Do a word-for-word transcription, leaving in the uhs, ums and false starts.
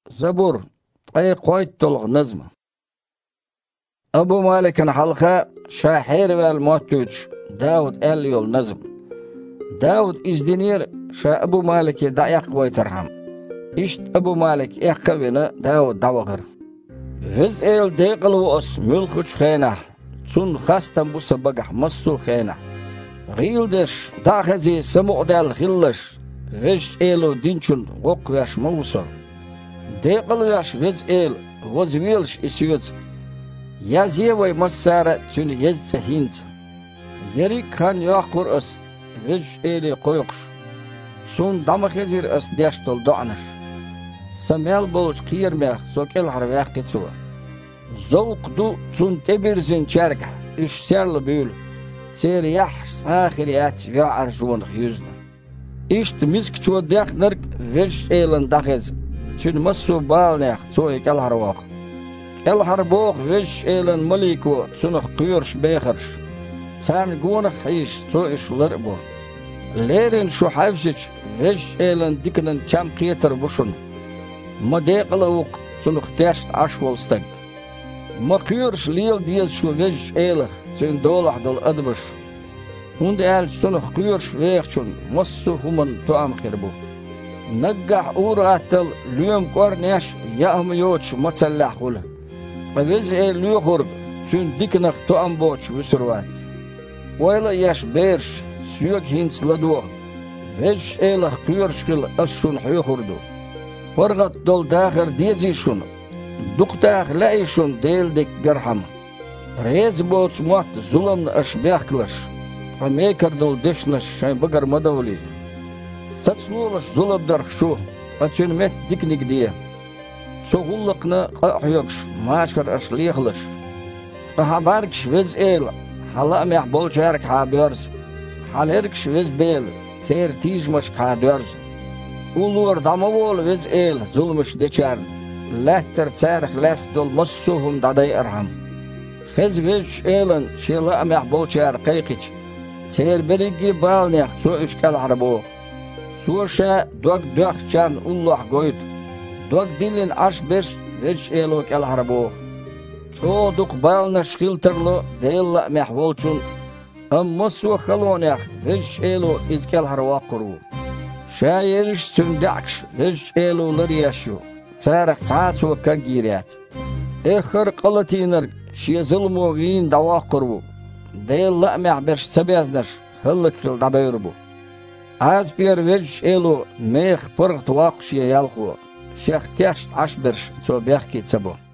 Zabur, ay koyt dolg nazm. Abu Malik'in halka şahir vel muhtuç, Davud el yol nazm. Davud izdenir, şa Abu Malik'i dayak koytarham. İşt Abu Malik ekkavini Davud davagır. Viz el deqil os mülkuç khayna, sun khastan bu sabagah massu khayna. Gildish dahazi samu'dal gillish, viz elu dinchun gokvash mawsa. Deqil yash viz el, vazvilsh isyuts. Yaziyevay masara tün yezse hint. Yeri kan yaqur as, viz eli qoyqsh. Sun damahezir as deshtol do'anash. Samel bolch qiyirmeh sokel harvaq ketsuva. Zovq du tun tebirzin çerga, işserli büyül. Ser yahs ahiriyat ya'ar juwan yüzne. İşt misk çuwa dek nırk viz elin dahez. Tün massu balneh soy kel harvaq. El harboq viz elin maliku tsunuh qiyursh bekhirsh. San gunak hish so işler bu. Lerin şu havsiç viz elin dikinin çam qiyetir buşun. Ma deqilawuq tsunuh tesht ashwolstag. Ma qiyursh liyel diyez şu viz elih tsun dolah dol adbish. Hund el tsunuh qiyursh veqchun massu human tuam khirbu. Naggah uratel lüyem kornesh ya'm yoch matsallah qula. Viz el lüykhur tsun diknaq tuam boch visurvat. Wayla yash bersh suyuk hints ladu. Viz elih qiyurshkil ashun huykhurdu. Fargat dol dakhir diyezi şun. Duqtaq la'i şun deldik garham. Rez bots muat zulamna ashbaqlash. Amekar dol dishnash shay bagar madawlid. Satslulash zulabdar şu. Atun met diknik diye. Soğullaqna qayaqyaksh mashkar ashliyaqlash. Qahabarksh viz el hala meh bolchark habers. Halerksh viz del ser tijmash qaders. Ulur damavol viz el zulmush deçar. Lahter tsarx las dol massuhum daday arham. Khiz viz elin shela meh bolchar qayqich. Ser berigi balnex so üçkal harbo. Suşa dog dog chan ullah goyt. Dog dilin ash besh viz elo kel harbo. Çoğduk balna şkilterlo deyilla meh bolchun. Amma su khalonях viz elo izkel harwa quru. Şayirish sündaksh viz elo lariashu. Tsarx tsaatsu kagiriyat. Ekhir qalatiner şiyazilmu vin dawa quru. Deyilla meh besh sabiaznash hillik khil dabayurbu. Az bir viz elo meh pırgt waqsh yalqu. Sheikh tesht ashbirsh so behki tsabo.